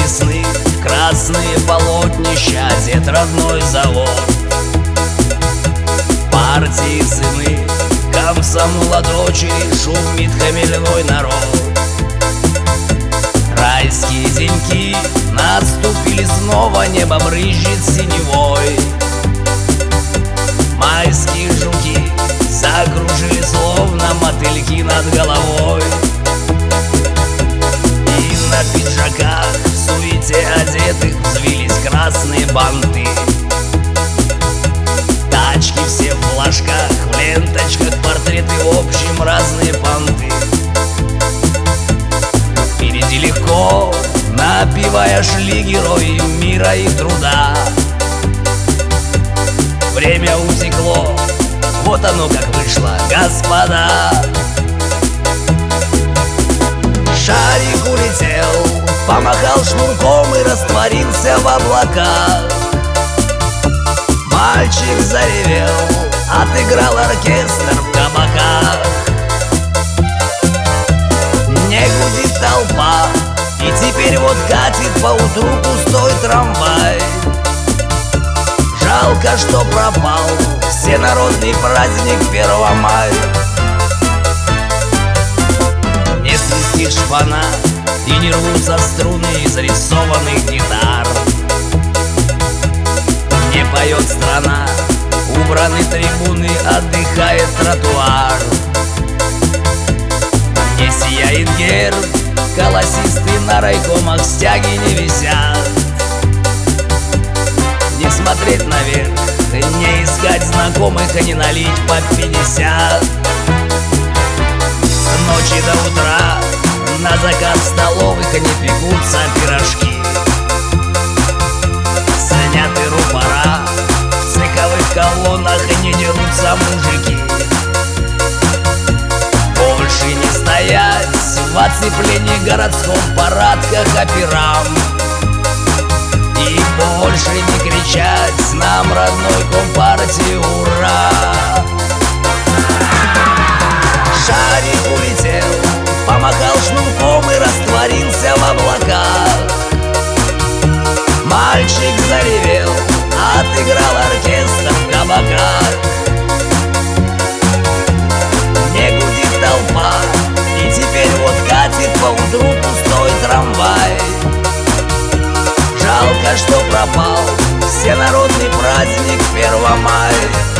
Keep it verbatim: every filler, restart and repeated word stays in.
весны в красные полотнища одет родной завод. Партии сыны, комсомола дочери, шумит хмельной народ. Райские деньки наступили снова, небо брызжет синевой. Майские жуки закружили словно мотыльки над головой. И на пиджаках в суете одетых взвились красные банты. Тачки все в флажках, в ленточках портреты, в общем разные понты. Впереди легко, напевая, шли герои мира и труда. Время утекло, вот оно как вышло, господа. Шарик улетел, помахал шнурком и растворился в облаках. Мальчик заревел, отыграл оркестр в кабаках. Не гудит толпа, и теперь вот катит по утру пустой трамвай. Жалко, что пропал всенародный праздник первого мая. Не свистит шпана и не рвутся струны из зарисованных гитар. Не поет страна, убраны трибуны, отдыхает тротуар. Не сияет герб, колосисты на райкомах стяги не висят. Не смотреть наверх, не искать знакомых, а не налить по пятьдесят. С ночи до утра на заказ столовых не пекутся пирожки. Сняты рупора, в цеховых колоннах не дерутся мужики. Больше не стоять в оцеплении городском парадках операм. И больше не кричать нам родной компартии ура. Шарик улетел, помахал шнурком и растворился в облаках. Мальчик заревел, отыграл оркестр в кабаках. Не гудит толпа, и теперь вот катит по утру пустой трамвай. Жалко, что пропал всенародный праздник первого мая.